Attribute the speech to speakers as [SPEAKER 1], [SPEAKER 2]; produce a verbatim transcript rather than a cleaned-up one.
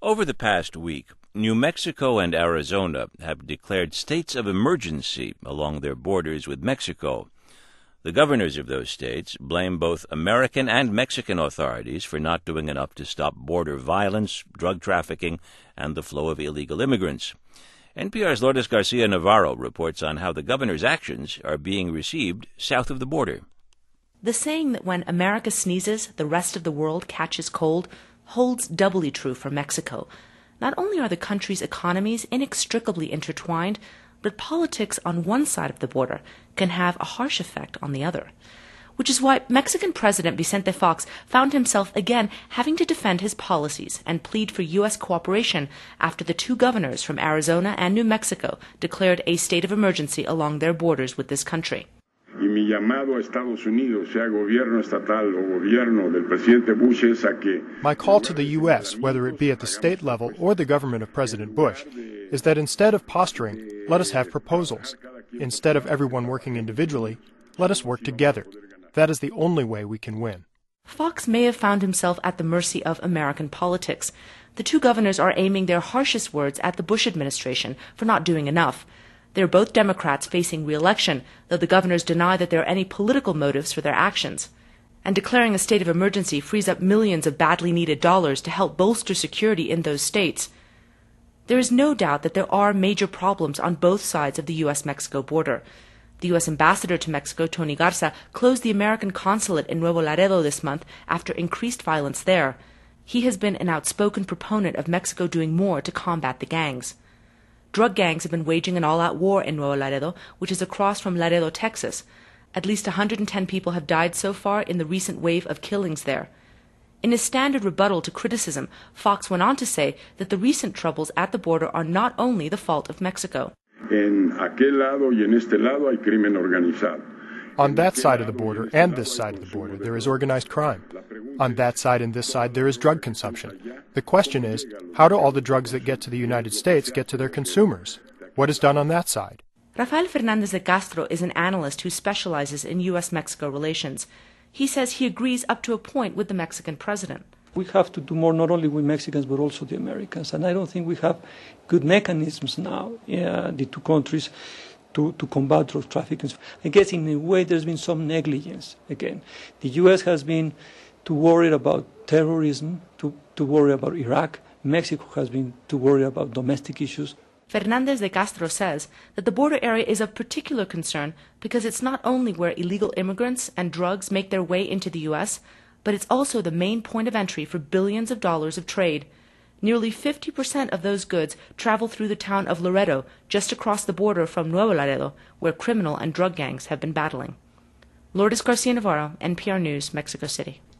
[SPEAKER 1] Over the past week, New Mexico and Arizona have declared states of emergency along their borders with Mexico. The governors of those states blame both American and Mexican authorities for not doing enough to stop border violence, drug trafficking, and the flow of illegal immigrants. N P R's Lourdes Garcia Navarro reports on how the governors' actions are being received south of the border.
[SPEAKER 2] The saying that when America sneezes, the rest of the world catches cold holds doubly true for Mexico. Not only are the country's economies inextricably intertwined, but politics on one side of the border can have a harsh effect on the other. Which is why Mexican President Vicente Fox found himself again having to defend his policies and plead for U S cooperation after the two governors from Arizona and New Mexico declared a state of emergency along their borders with this country.
[SPEAKER 3] Y mi llamado a Estados Unidos, sea gobierno estatal o gobierno del presidente Bush, es a que
[SPEAKER 4] My call to the U S, whether it be at the state level or the government of President Bush, is that instead of posturing, let us have proposals. Instead of everyone working individually, let us work together. That is the only way we can win.
[SPEAKER 2] Fox may have found himself at the mercy of American politics. The two governors are aiming their harshest words at the Bush administration for not doing enough. They're both Democrats facing re-election, though the governors deny that there are any political motives for their actions. And declaring a state of emergency frees up millions of badly needed dollars to help bolster security in those states. There is no doubt that there are major problems on both sides of the U S Mexico border. The U S ambassador to Mexico, Tony Garza, closed the American consulate in Nuevo Laredo this month after increased violence there. He has been an outspoken proponent of Mexico doing more to combat the gangs. Drug gangs have been waging an all-out war in Nuevo Laredo, which is across from Laredo, Texas. At least one hundred ten people have died so far in the recent wave of killings there. In his standard rebuttal to criticism, Fox went on to say that the recent troubles at the border are not only the fault of Mexico.
[SPEAKER 3] en aquel lado y en este lado hay crimen organizado.
[SPEAKER 4] On that side of the border and this side of the border, there is organized crime. On that side and this side, there is drug consumption. The question is, how do all the drugs that get to the United States get to their consumers? What is done on that side?
[SPEAKER 2] Rafael Fernandez de Castro is an analyst who specializes in U S Mexico relations. He says he agrees up to a point with the Mexican president.
[SPEAKER 5] We have to do more not only with Mexicans but also the Americans. And I don't think we have good mechanisms now, uh, the two countries, to, to combat drug trafficking. I guess in a way there's been some negligence. Again, the U S has been too worried about terrorism, to, to worry about Iraq. Mexico has been too worried about domestic issues.
[SPEAKER 2] Fernandez de Castro says that the border area is of particular concern because it's not only where illegal immigrants and drugs make their way into the U S, but it's also the main point of entry for billions of dollars of trade. Nearly fifty percent of those goods travel through the town of Laredo, just across the border from Nuevo Laredo, where criminal and drug gangs have been battling. Lourdes Garcia Navarro, N P R News, Mexico City.